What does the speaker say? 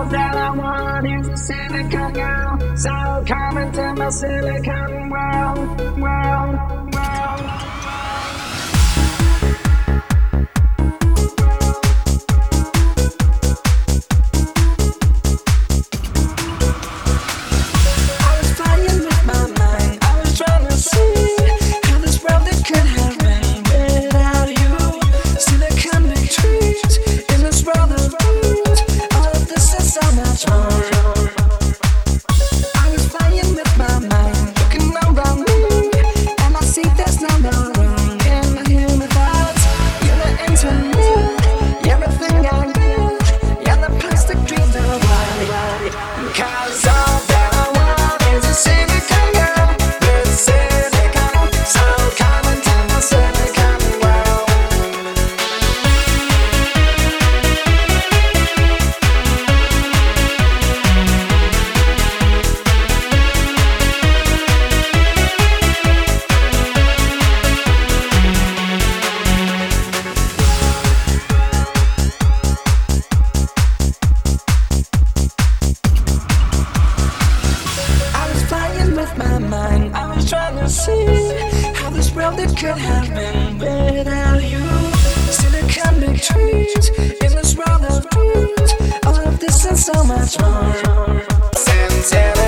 that I want is a silicon girl. So come into my silicon world. I was playing with my mind. I was trying to see how this world it could have been without you. Silicon big trees in this world of dreams. All of this and so much more. I was playing with my mind, looking around me, and I see there's no wrong in my human thoughts. You're the internet, everything I need. Yeah, the plastic dreams are wild. 'Cause all that I want is a silicon girl with silicon. So come into my silicon world. I was playing with my mind. I was trying to see how this world it could have been without you. Silicon big trees in this world of dreams. All of this and so much more. Since